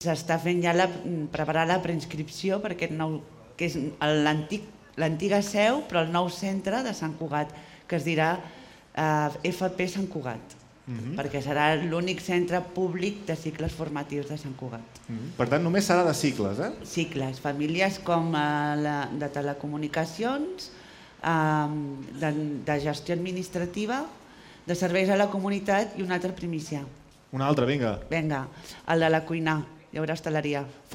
S'està fent ja preparar la preinscripció per aquest nou, que és l'antiga seu, però el nou centre de Sant Cugat, que es dirà FP Sant Cugat, perquè serà l'únic centre públic de cicles formatius de Sant Cugat. Per tant, només serà de cicles, eh? Cicles, famílies com de telecomunicacions, de gestió administrativa, de serveis a la comunitat i una altra primícia. Una altra, vinga. Vinga, el de la cuina, hi haurà hostaleria.